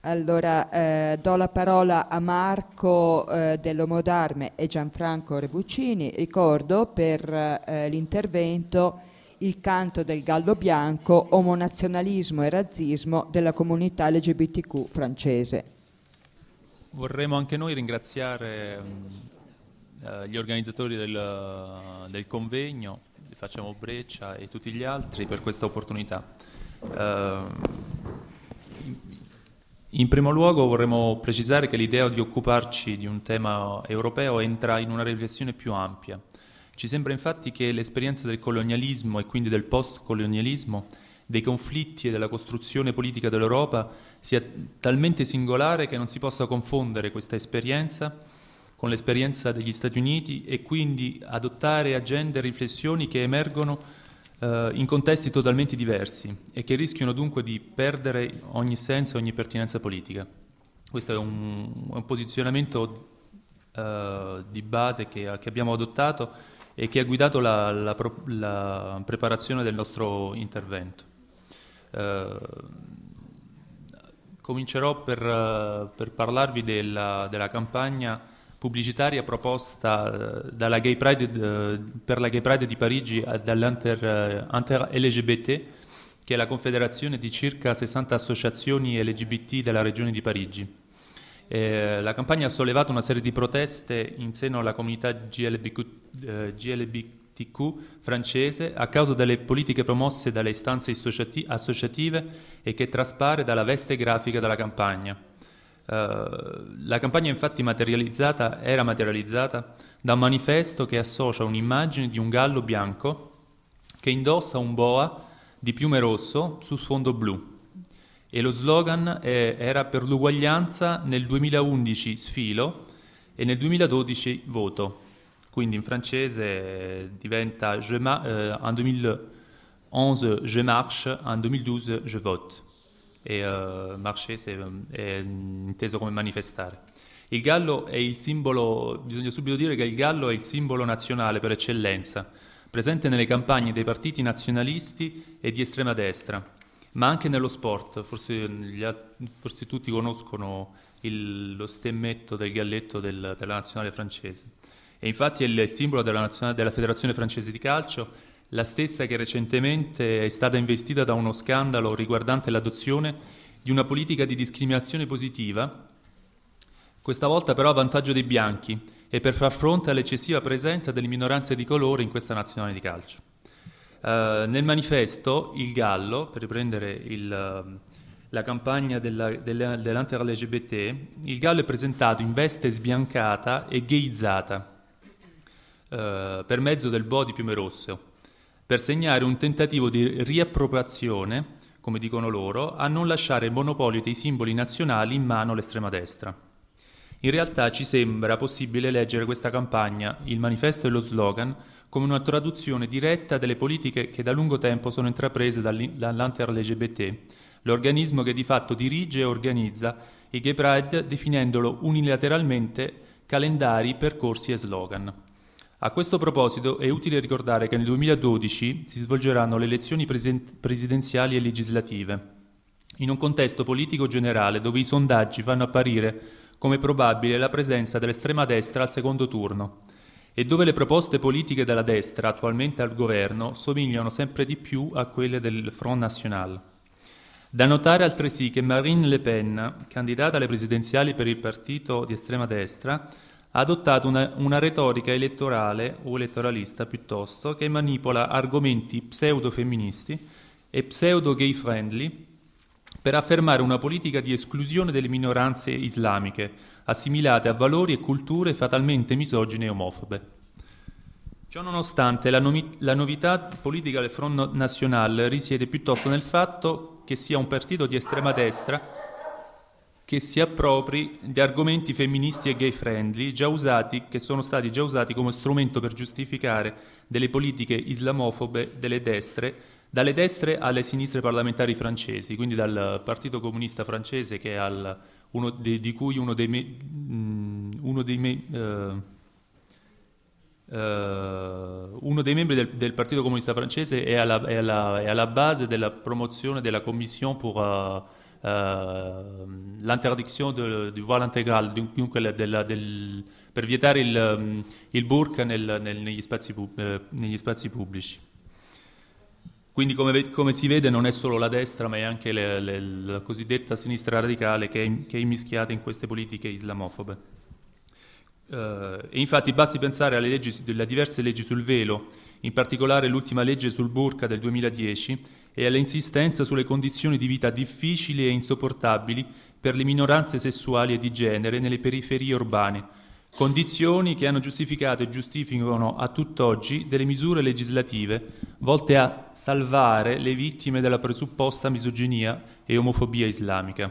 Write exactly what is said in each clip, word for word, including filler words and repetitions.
Allora, eh, do la parola a Marco eh, dell'Uomo d'Arme e Gianfranco Rebuccini. Ricordo per eh, l'intervento il canto del gallo bianco, omonazionalismo e razzismo della comunità L G B T Q francese. Vorremmo anche noi ringraziare um, gli organizzatori del, del convegno, Facciamo Breccia e tutti gli altri per questa opportunità. Uh, in primo luogo vorremmo precisare che l'idea di occuparci di un tema europeo entra in una riflessione più ampia. Ci sembra infatti che l'esperienza del colonialismo e quindi del post-colonialismo, dei conflitti e della costruzione politica dell'Europa sia talmente singolare che non si possa confondere questa esperienza con l'esperienza degli Stati Uniti e quindi adottare agende e riflessioni che emergono eh, in contesti totalmente diversi e che rischiano dunque di perdere ogni senso e ogni pertinenza politica. Questo è un, un posizionamento eh, di base che, che abbiamo adottato e che ha guidato la, la, la preparazione del nostro intervento. Eh, comincerò per, per parlarvi della, della campagna pubblicitaria proposta dalla Gay Pride, per la Gay Pride di Parigi dall'Inter L G B T, che è la confederazione di circa sessanta associazioni L G B T della regione di Parigi. Eh, la campagna ha sollevato una serie di proteste in seno alla comunità G L B Q, eh, G L B T Q francese a causa delle politiche promosse dalle istanze associati- associative e che traspare dalla veste grafica della campagna. Uh, la campagna infatti materializzata, era materializzata da un manifesto che associa un'immagine di un gallo bianco che indossa un boa di piume rosso su sfondo blu. E lo slogan è, era per l'uguaglianza nel duemilaundici sfilo e nel duemiladodici voto. Quindi in francese diventa je ma, eh, en duemilaonze je marche, en duemiladodici je vote. E uh, marcher è inteso come manifestare. Il gallo è il simbolo, bisogna subito dire che il gallo è il simbolo nazionale per eccellenza, presente nelle campagne dei partiti nazionalisti e di estrema destra, ma anche nello sport. Forse, gli, forse tutti conoscono il, lo stemmetto del galletto del, della nazionale francese. E infatti è il, il simbolo della, nazionale, della Federazione Francese di Calcio, la stessa che recentemente è stata investita da uno scandalo riguardante l'adozione di una politica di discriminazione positiva, questa volta però a vantaggio dei bianchi e per far fronte all'eccessiva presenza delle minoranze di colore in questa nazionale di calcio. Uh, nel manifesto il gallo, per riprendere il, uh, la campagna della, della, dell'Inter-L G B T, il gallo è presentato in veste sbiancata e gayizzata uh, per mezzo del boa di piume rosso, per segnare un tentativo di riappropriazione, come dicono loro, a non lasciare il monopolio dei simboli nazionali in mano all'estrema destra. In realtà ci sembra possibile leggere questa campagna, il manifesto e lo slogan, come una traduzione diretta delle politiche che da lungo tempo sono intraprese dall'Inter-L G B T, l'organismo che di fatto dirige e organizza il Gay Pride definendolo unilateralmente calendari, percorsi e slogan. A questo proposito è utile ricordare che nel duemiladodici si svolgeranno le elezioni presen- presidenziali e legislative, in un contesto politico generale dove i sondaggi fanno apparire come probabile la presenza dell'estrema destra al secondo turno e dove le proposte politiche della destra attualmente al governo somigliano sempre di più a quelle del Front National. Da notare altresì che Marine Le Pen, candidata alle presidenziali per il partito di estrema destra, ha adottato una, una retorica elettorale o elettoralista piuttosto che manipola argomenti pseudo-femministi e pseudo-gay friendly per affermare una politica di esclusione delle minoranze islamiche assimilate a valori e culture fatalmente misogine e omofobe. Ciò nonostante la, nomi- la novità politica del Front National risiede piuttosto nel fatto che sia un partito di estrema destra che si appropri di argomenti femministi e gay friendly già usati, che sono stati già usati come strumento per giustificare delle politiche islamofobe delle destre, dalle destre alle sinistre parlamentari francesi, quindi dal Partito Comunista francese che è al, uno de, di cui uno dei, me, uno dei, me, uh, uh, uno dei membri del, del Partito Comunista francese è alla, è alla, è alla base della promozione della Commission pour uh, uh, l'interdiction de, du voile intégral, dunque della, del, per vietare il, il burqa nel, nel, negli, spazi, eh, negli spazi pubblici. Quindi come, come si vede non è solo la destra, ma è anche le, le, la cosiddetta sinistra radicale che è, che è immischiata in queste politiche islamofobe. Uh, e infatti basti pensare alle, leggi, alle diverse leggi sul velo, in particolare l'ultima legge sul burqa del duemiladieci, e all'insistenza sulle condizioni di vita difficili e insopportabili per le minoranze sessuali e di genere nelle periferie urbane, condizioni che hanno giustificato e giustificano a tutt'oggi delle misure legislative volte a salvare le vittime della presupposta misoginia e omofobia islamica.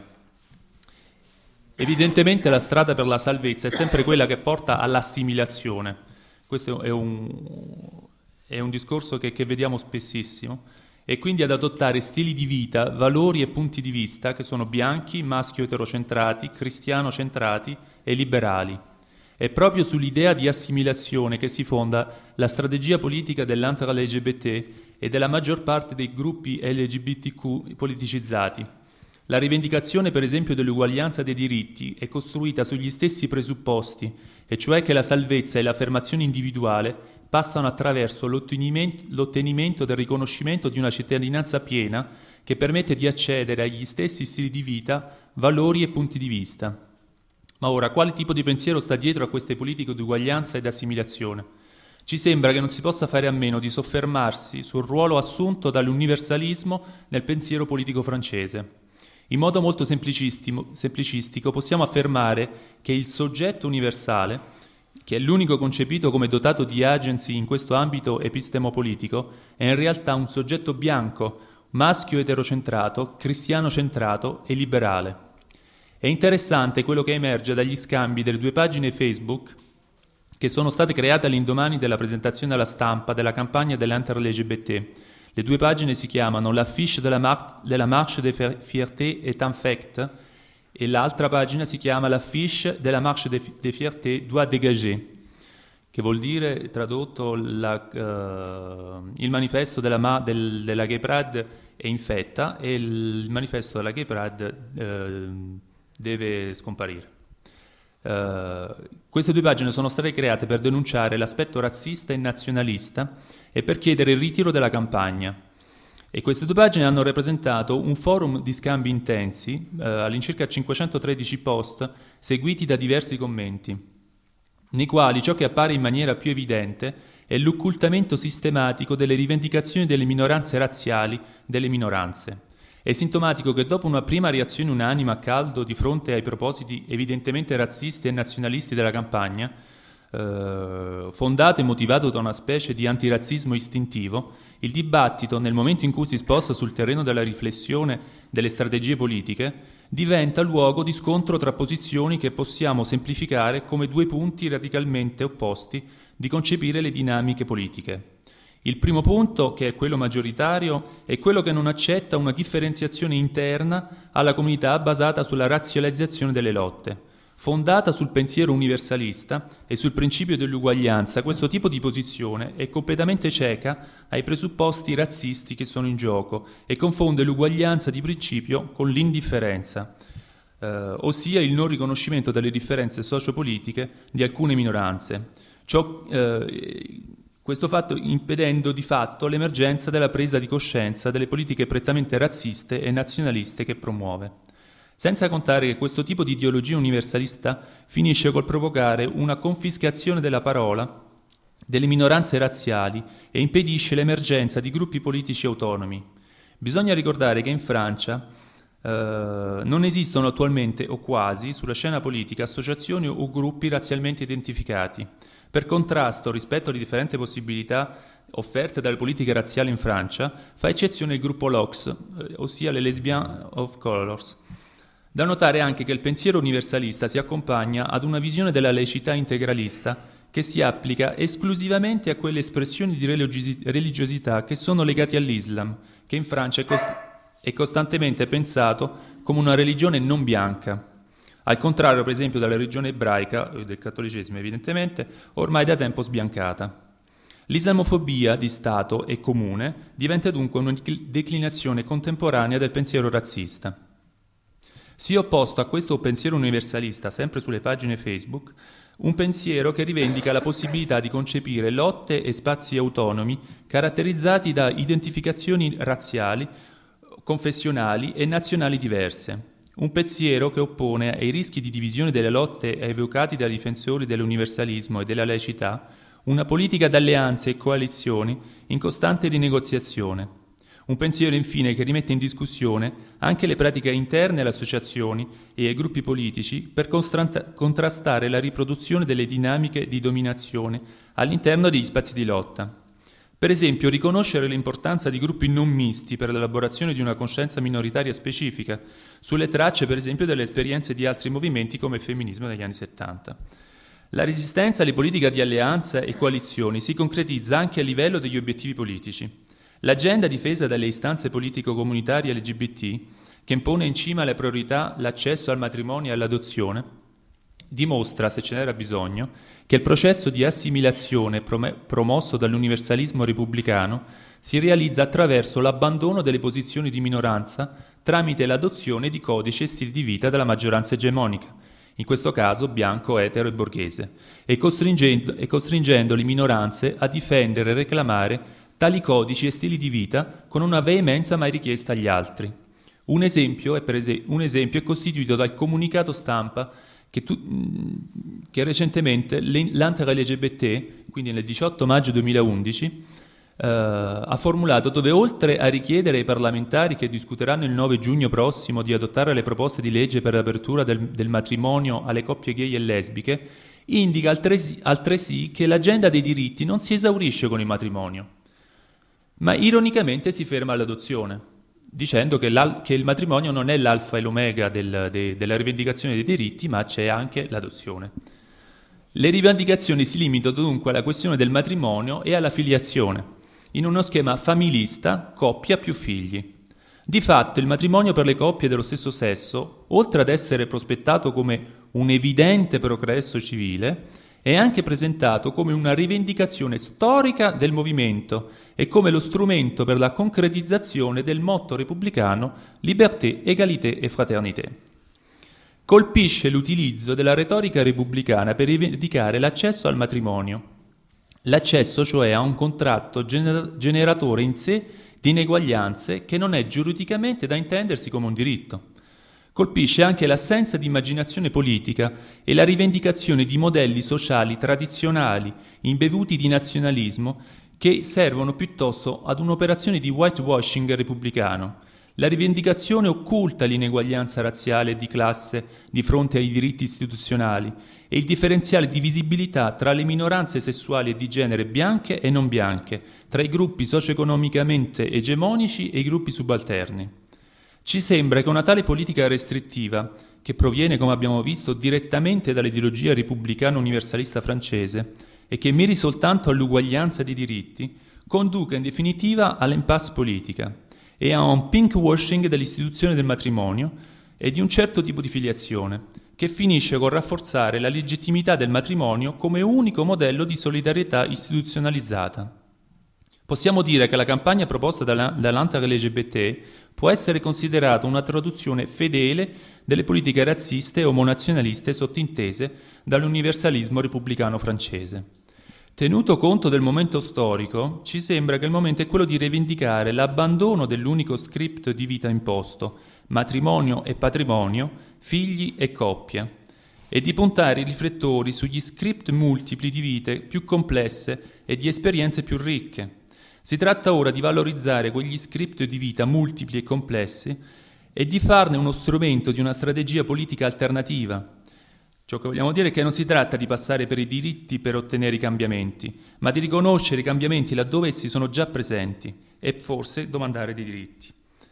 Evidentemente la strada per la salvezza è sempre quella che porta all'assimilazione. Questo è un, è un discorso che, che vediamo spessissimo, e quindi ad adottare stili di vita, valori e punti di vista che sono bianchi, maschio-eterocentrati, cristiano-centrati e liberali. È proprio sull'idea di assimilazione che si fonda la strategia politica dell'Antra-L G B T e della maggior parte dei gruppi L G B T Q politicizzati. La rivendicazione, per esempio, dell'uguaglianza dei diritti è costruita sugli stessi presupposti, e cioè che la salvezza e l'affermazione individuale passano attraverso l'ottenimento, l'ottenimento del riconoscimento di una cittadinanza piena che permette di accedere agli stessi stili di vita, valori e punti di vista. Ma ora, quale tipo di pensiero sta dietro a queste politiche di uguaglianza ed assimilazione? Ci sembra che non si possa fare a meno di soffermarsi sul ruolo assunto dall'universalismo nel pensiero politico francese. In modo molto semplicistico possiamo affermare che il soggetto universale, che è l'unico concepito come dotato di agency in questo ambito epistemopolitico, è in realtà un soggetto bianco, maschio eterocentrato, cristiano-centrato e liberale. È interessante quello che emerge dagli scambi delle due pagine Facebook che sono state create all'indomani della presentazione alla stampa della campagna dell'Anter-L G B T. Le due pagine si chiamano L'affiche de la, mar- de la Marche des Fiertés est un fait e l'altra pagina si chiama L'affiche de la Marche des, des Fiertés doit dégager, che vuol dire, tradotto, la, uh, il manifesto della, ma- del, della Gay Pride è infetta e il manifesto della Gay Pride uh, deve scomparire. Uh, queste due pagine sono state create per denunciare l'aspetto razzista e nazionalista e per chiedere il ritiro della campagna. E queste due pagine hanno rappresentato un forum di scambi intensi, uh, all'incirca cinquecentotredici post, seguiti da diversi commenti, nei quali ciò che appare in maniera più evidente è l'occultamento sistematico delle rivendicazioni delle minoranze razziali delle minoranze. È sintomatico che dopo una prima reazione unanime a caldo di fronte ai propositi evidentemente razzisti e nazionalisti della campagna, eh, fondato e motivato da una specie di antirazzismo istintivo, il dibattito, nel momento in cui si sposta sul terreno della riflessione delle strategie politiche, diventa luogo di scontro tra posizioni che possiamo semplificare come due punti radicalmente opposti di concepire le dinamiche politiche. Il primo punto, che è quello maggioritario, è quello che non accetta una differenziazione interna alla comunità basata sulla razionalizzazione delle lotte. Fondata sul pensiero universalista e sul principio dell'uguaglianza, questo tipo di posizione è completamente cieca ai presupposti razzisti che sono in gioco e confonde l'uguaglianza di principio con l'indifferenza, eh, ossia il non riconoscimento delle differenze sociopolitiche di alcune minoranze. Ciò, eh, Questo fatto impedendo di fatto l'emergenza della presa di coscienza delle politiche prettamente razziste e nazionaliste che promuove. Senza contare che questo tipo di ideologia universalista finisce col provocare una confiscazione della parola delle minoranze razziali e impedisce l'emergenza di gruppi politici autonomi. Bisogna ricordare che in Francia eh, non esistono attualmente o quasi sulla scena politica associazioni o gruppi razzialmente identificati. Per contrasto, rispetto alle differenti possibilità offerte dalle politiche razziali in Francia, fa eccezione il gruppo L O X, eh, ossia le Lesbian of Colors. Da notare anche che il pensiero universalista si accompagna ad una visione della laicità integralista che si applica esclusivamente a quelle espressioni di religiosità che sono legate all'Islam, che in Francia è, cost- è costantemente pensato come una religione non bianca. Al contrario, per esempio, della religione ebraica, e del cattolicesimo evidentemente, ormai da tempo sbiancata. L'islamofobia di Stato e comune diventa dunque una declinazione contemporanea del pensiero razzista. Si è opposto a questo pensiero universalista, sempre sulle pagine Facebook, un pensiero che rivendica la possibilità di concepire lotte e spazi autonomi caratterizzati da identificazioni razziali, confessionali e nazionali diverse. Un pensiero che oppone ai rischi di divisione delle lotte evocati dai difensori dell'universalismo e della laicità una politica d'alleanze e coalizioni in costante rinegoziazione. Un pensiero infine che rimette in discussione anche le pratiche interne alle associazioni e ai gruppi politici per contrastare la riproduzione delle dinamiche di dominazione all'interno degli spazi di lotta. Per esempio, riconoscere l'importanza di gruppi non misti per l'elaborazione di una coscienza minoritaria specifica, sulle tracce per esempio delle esperienze di altri movimenti come il femminismo negli anni settanta. La resistenza alle politiche di alleanza e coalizioni si concretizza anche a livello degli obiettivi politici. L'agenda difesa dalle istanze politico-comunitarie L G B T, che impone in cima alle priorità l'accesso al matrimonio e all'adozione, dimostra, se ce n'era bisogno, che il processo di assimilazione prom- promosso dall'universalismo repubblicano si realizza attraverso l'abbandono delle posizioni di minoranza tramite l'adozione di codici e stili di vita della maggioranza egemonica, in questo caso bianco, etero e borghese, e costringendo, e costringendo le minoranze a difendere e reclamare tali codici e stili di vita con una veemenza mai richiesta agli altri. Un esempio è, per es- un esempio è costituito dal comunicato stampa che, tu, che recentemente l'Anter-L G B T, quindi nel diciotto maggio duemilaundici, eh, ha formulato, dove oltre a richiedere ai parlamentari che discuteranno il nove giugno prossimo di adottare le proposte di legge per l'apertura del, del matrimonio alle coppie gay e lesbiche, indica altresì, altresì che l'agenda dei diritti non si esaurisce con il matrimonio, ma ironicamente si ferma all'adozione, dicendo che, che il matrimonio non è l'alfa e l'omega del, de, della rivendicazione dei diritti, ma c'è anche l'adozione. Le rivendicazioni si limitano dunque alla questione del matrimonio e alla filiazione, in uno schema familista, coppia più figli. Di fatto il matrimonio per le coppie dello stesso sesso, oltre ad essere prospettato come un evidente progresso civile, è anche presentato come una rivendicazione storica del movimento e come lo strumento per la concretizzazione del motto repubblicano liberté, égalité e fraternité. Colpisce l'utilizzo della retorica repubblicana per rivendicare l'accesso al matrimonio, l'accesso cioè a un contratto gener- generatore in sé di ineguaglianze che non è giuridicamente da intendersi come un diritto. Colpisce anche l'assenza di immaginazione politica e la rivendicazione di modelli sociali tradizionali imbevuti di nazionalismo che servono piuttosto ad un'operazione di whitewashing repubblicano. La rivendicazione occulta l'ineguaglianza razziale e di classe di fronte ai diritti istituzionali e il differenziale di visibilità tra le minoranze sessuali e di genere bianche e non bianche, tra i gruppi socio-economicamente egemonici e i gruppi subalterni. Ci sembra che una tale politica restrittiva, che proviene, come abbiamo visto, direttamente dall'ideologia repubblicana universalista francese e che miri soltanto all'uguaglianza dei diritti, conduca in definitiva all'impasse politica e a un pinkwashing dell'istituzione del matrimonio e di un certo tipo di filiazione, che finisce con rafforzare la legittimità del matrimonio come unico modello di solidarietà istituzionalizzata. Possiamo dire che la campagna proposta dall'Anter-L G B T può essere considerata una traduzione fedele delle politiche razziste e omonazionaliste sottintese dall'universalismo repubblicano francese. Tenuto conto del momento storico, ci sembra che il momento è quello di rivendicare l'abbandono dell'unico script di vita imposto, matrimonio e patrimonio, figli e coppia, e di puntare i riflettori sugli script multipli di vite più complesse e di esperienze più ricche. Si tratta ora di valorizzare quegli script di vita multipli e complessi e di farne uno strumento di una strategia politica alternativa. Ciò che vogliamo dire è che non si tratta di passare per i diritti per ottenere i cambiamenti, ma di riconoscere i cambiamenti laddove essi sono già presenti e forse domandare dei diritti,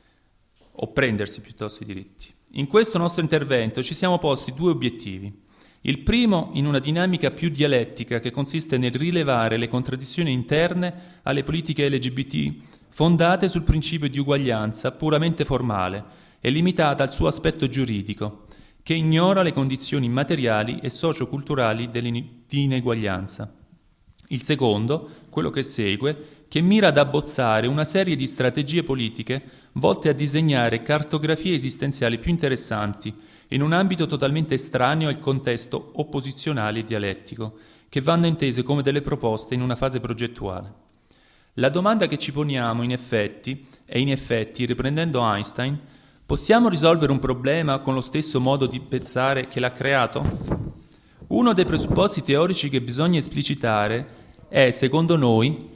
o prendersi piuttosto i diritti. In questo nostro intervento ci siamo posti due obiettivi. Il primo in una dinamica più dialettica che consiste nel rilevare le contraddizioni interne alle politiche L G B T fondate sul principio di uguaglianza puramente formale e limitata al suo aspetto giuridico, che ignora le condizioni materiali e socioculturali di ineguaglianza. Il secondo, quello che segue, che mira ad abbozzare una serie di strategie politiche volte a disegnare cartografie esistenziali più interessanti in un ambito totalmente estraneo al contesto opposizionale e dialettico, che vanno intese come delle proposte in una fase progettuale. La domanda che ci poniamo in effetti è in effetti, riprendendo Einstein, possiamo risolvere un problema con lo stesso modo di pensare che l'ha creato? Uno dei presupposti teorici che bisogna esplicitare è, secondo noi,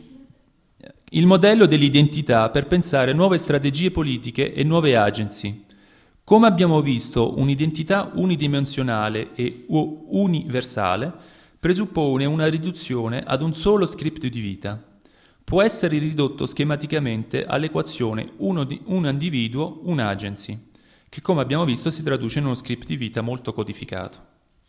il modello dell'identità per pensare nuove strategie politiche e nuove agency. Come abbiamo visto, un'identità unidimensionale e universale presuppone una riduzione ad un solo script di vita. Può essere ridotto schematicamente all'equazione uno di, un individuo, un agency, che come abbiamo visto si traduce in uno script di vita molto codificato.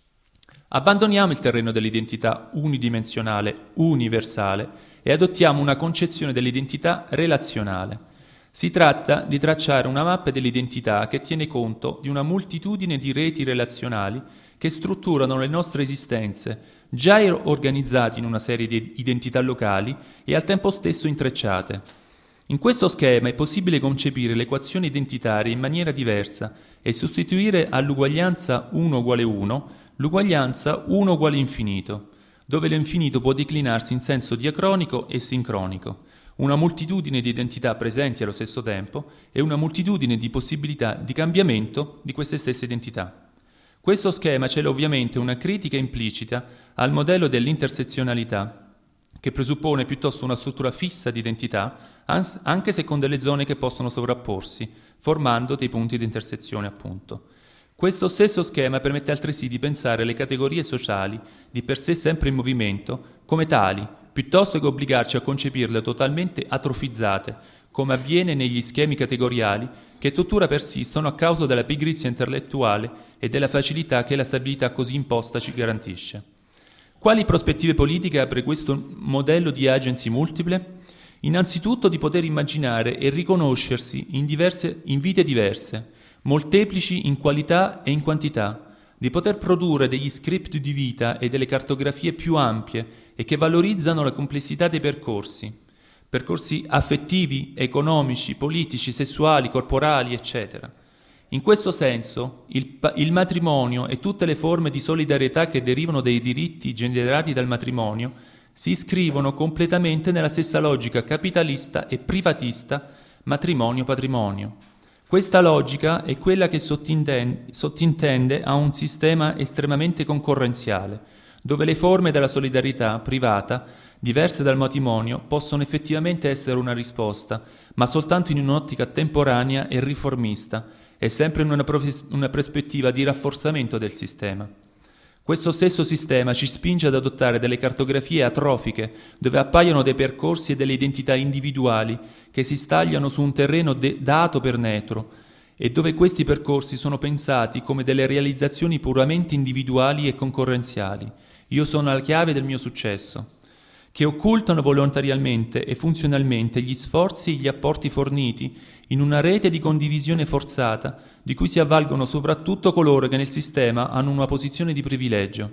Abbandoniamo il terreno dell'identità unidimensionale, universale, e adottiamo una concezione dell'identità relazionale. Si tratta di tracciare una mappa dell'identità che tiene conto di una moltitudine di reti relazionali che strutturano le nostre esistenze, già organizzate in una serie di identità locali e al tempo stesso intrecciate. In questo schema è possibile concepire l'equazione identitaria in maniera diversa e sostituire all'uguaglianza uno uguale uno l'uguaglianza uno uguale infinito, dove l'infinito può declinarsi in senso diacronico e sincronico, una moltitudine di identità presenti allo stesso tempo e una moltitudine di possibilità di cambiamento di queste stesse identità. Questo schema cela ovviamente una critica implicita al modello dell'intersezionalità, che presuppone piuttosto una struttura fissa di identità, anche se con delle zone che possono sovrapporsi, formando dei punti di intersezione, appunto. Questo stesso schema permette altresì di pensare le categorie sociali, di per sé sempre in movimento, come tali, piuttosto che obbligarci a concepirle totalmente atrofizzate, come avviene negli schemi categoriali, che tuttora persistono a causa della pigrizia intellettuale e della facilità che la stabilità così imposta ci garantisce. Quali prospettive politiche apre questo modello di agency multiple? Innanzitutto di poter immaginare e riconoscersi in, diverse, in vite diverse, molteplici in qualità e in quantità, di poter produrre degli script di vita e delle cartografie più ampie e che valorizzano la complessità dei percorsi, percorsi affettivi, economici, politici, sessuali, corporali, eccetera. In questo senso, il, il matrimonio e tutte le forme di solidarietà che derivano dai diritti generati dal matrimonio si iscrivono completamente nella stessa logica capitalista e privatista matrimonio-patrimonio. Questa logica è quella che sottintende, sottintende a un sistema estremamente concorrenziale, dove le forme della solidarietà privata, diverse dal matrimonio, possono effettivamente essere una risposta, ma soltanto in un'ottica temporanea e riformista, e sempre in una, profes- una prospettiva di rafforzamento del sistema. Questo stesso sistema ci spinge ad adottare delle cartografie atrofiche, dove appaiono dei percorsi e delle identità individuali che si stagliano su un terreno de- dato per neutro, e dove questi percorsi sono pensati come delle realizzazioni puramente individuali e concorrenziali. Io sono la chiave del mio successo, che occultano volontariamente e funzionalmente gli sforzi e gli apporti forniti in una rete di condivisione forzata di cui si avvalgono soprattutto coloro che nel sistema hanno una posizione di privilegio.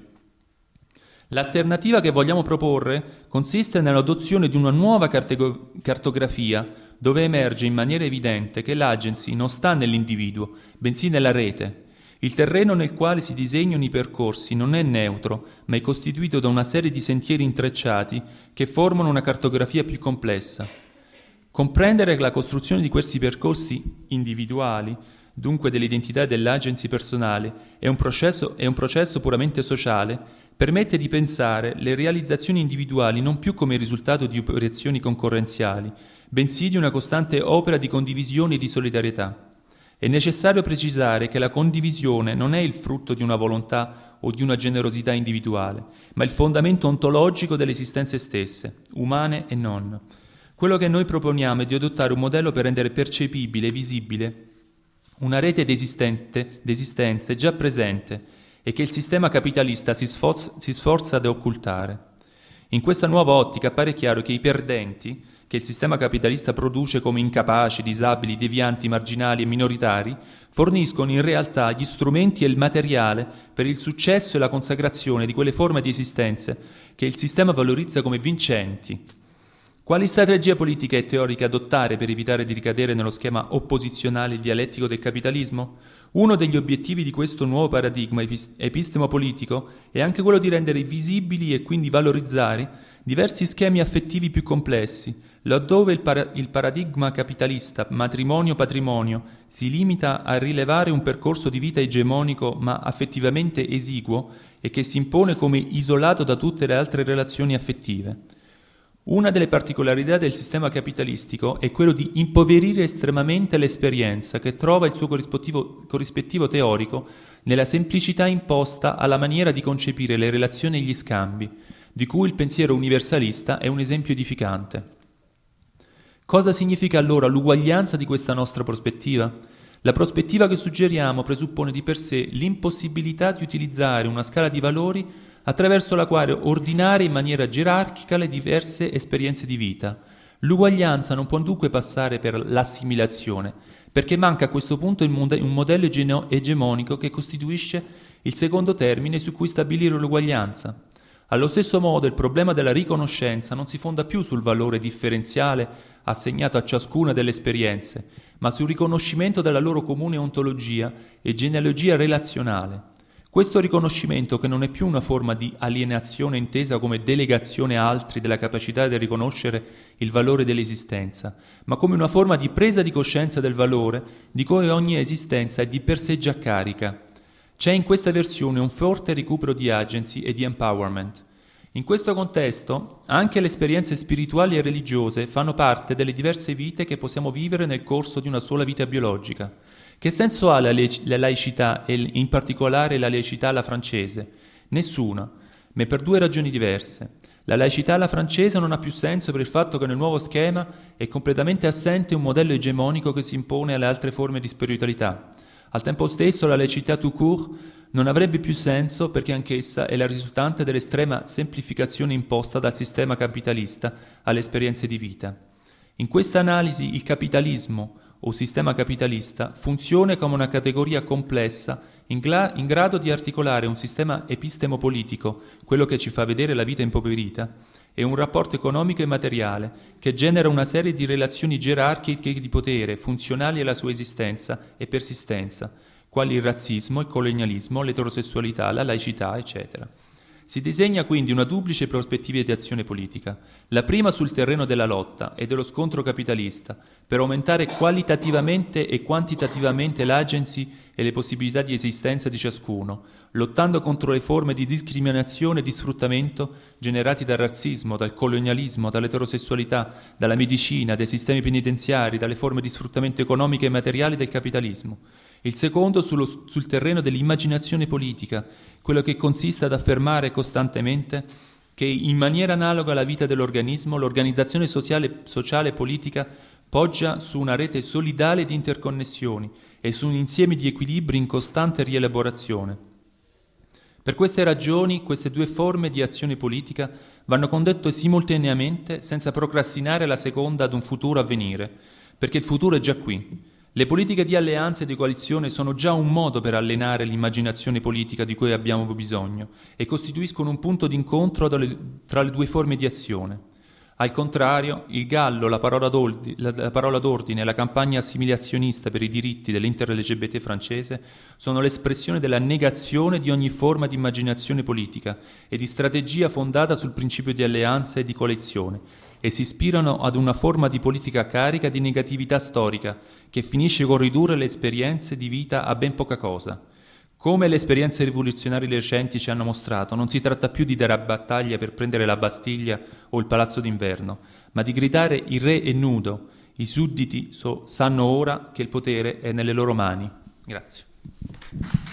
L'alternativa che vogliamo proporre consiste nell'adozione di una nuova cartego- cartografia dove emerge in maniera evidente che l'agency non sta nell'individuo, bensì nella rete. Il terreno nel quale si disegnano i percorsi non è neutro, ma è costituito da una serie di sentieri intrecciati che formano una cartografia più complessa. Comprendere la costruzione di questi percorsi individuali, dunque dell'identità dell'agency personale, è un processo, è un processo puramente sociale, permette di pensare le realizzazioni individuali non più come risultato di operazioni concorrenziali, bensì di una costante opera di condivisione e di solidarietà. È necessario precisare che la condivisione non è il frutto di una volontà o di una generosità individuale, ma il fondamento ontologico delle esistenze stesse, umane e non. Quello che noi proponiamo è di adottare un modello per rendere percepibile e visibile una rete di esistenze già presente e che il sistema capitalista si sforza, si sforza di occultare. In questa nuova ottica appare chiaro che i perdenti, che il sistema capitalista produce come incapaci, disabili, devianti, marginali e minoritari, forniscono in realtà gli strumenti e il materiale per il successo e la consacrazione di quelle forme di esistenze che il sistema valorizza come vincenti. Quali strategie politica e teoriche adottare per evitare di ricadere nello schema opposizionale e dialettico del capitalismo? Uno degli obiettivi di questo nuovo paradigma epistemo-politico è anche quello di rendere visibili e quindi valorizzare diversi schemi affettivi più complessi, laddove il, para- il paradigma capitalista matrimonio-patrimonio si limita a rilevare un percorso di vita egemonico ma affettivamente esiguo e che si impone come isolato da tutte le altre relazioni affettive. Una delle particolarità del sistema capitalistico è quello di impoverire estremamente l'esperienza, che trova il suo corrispettivo, corrispettivo teorico nella semplicità imposta alla maniera di concepire le relazioni e gli scambi, di cui il pensiero universalista è un esempio edificante. Cosa significa allora l'uguaglianza di questa nostra prospettiva? La prospettiva che suggeriamo presuppone di per sé l'impossibilità di utilizzare una scala di valori attraverso la quale ordinare in maniera gerarchica le diverse esperienze di vita. L'uguaglianza non può dunque passare per l'assimilazione, perché manca a questo punto un modello egemonico che costituisce il secondo termine su cui stabilire l'uguaglianza. Allo stesso modo, il problema della riconoscenza non si fonda più sul valore differenziale assegnato a ciascuna delle esperienze, ma sul riconoscimento della loro comune ontologia e genealogia relazionale. Questo riconoscimento, che non è più una forma di alienazione intesa come delegazione a altri della capacità di riconoscere il valore dell'esistenza, ma come una forma di presa di coscienza del valore di cui ogni esistenza è di per sé già carica. C'è in questa versione un forte recupero di agency e di empowerment. In questo contesto, anche le esperienze spirituali e religiose fanno parte delle diverse vite che possiamo vivere nel corso di una sola vita biologica. Che senso ha la, le- la laicità e in particolare la laicità alla francese? Nessuna, ma per due ragioni diverse. La laicità alla francese non ha più senso per il fatto che nel nuovo schema è completamente assente un modello egemonico che si impone alle altre forme di spiritualità. Al tempo stesso la laicità tout court non avrebbe più senso perché anch'essa è la risultante dell'estrema semplificazione imposta dal sistema capitalista alle esperienze di vita. In questa analisi il capitalismo o sistema capitalista funziona come una categoria complessa in, gla- in grado di articolare un sistema epistemo-politico, quello che ci fa vedere la vita impoverita, e un rapporto economico e materiale che genera una serie di relazioni gerarchiche di potere funzionali alla sua esistenza e persistenza, quali il razzismo, il colonialismo, l'eterosessualità, la laicità, eccetera. Si disegna quindi una duplice prospettiva di azione politica, la prima sul terreno della lotta e dello scontro capitalista, per aumentare qualitativamente e quantitativamente l'agency e le possibilità di esistenza di ciascuno, lottando contro le forme di discriminazione e di sfruttamento generati dal razzismo, dal colonialismo, dall'eterosessualità, dalla medicina, dai sistemi penitenziari, dalle forme di sfruttamento economiche e materiali del capitalismo. Il secondo sullo, sul terreno dell'immaginazione politica, quello che consiste ad affermare costantemente che in maniera analoga alla vita dell'organismo, l'organizzazione sociale, sociale e politica poggia su una rete solidale di interconnessioni e su un insieme di equilibri in costante rielaborazione. Per queste ragioni, queste due forme di azione politica vanno condotte simultaneamente senza procrastinare la seconda ad un futuro a venire, perché il futuro è già qui. Le politiche di alleanza e di coalizione sono già un modo per allenare l'immaginazione politica di cui abbiamo bisogno e costituiscono un punto d'incontro tra le due forme di azione. Al contrario, il Gallo, la parola, la, la parola d'ordine e la campagna assimilazionista per i diritti dell'inter-L G B T francese sono l'espressione della negazione di ogni forma di immaginazione politica e di strategia fondata sul principio di alleanza e di coalizione, e si ispirano ad una forma di politica carica di negatività storica che finisce con ridurre le esperienze di vita a ben poca cosa. Come le esperienze rivoluzionarie recenti ci hanno mostrato, non si tratta più di dare a battaglia per prendere la Bastiglia o il Palazzo d'Inverno, ma di gridare il re è nudo, i sudditi so, sanno ora che il potere è nelle loro mani. Grazie.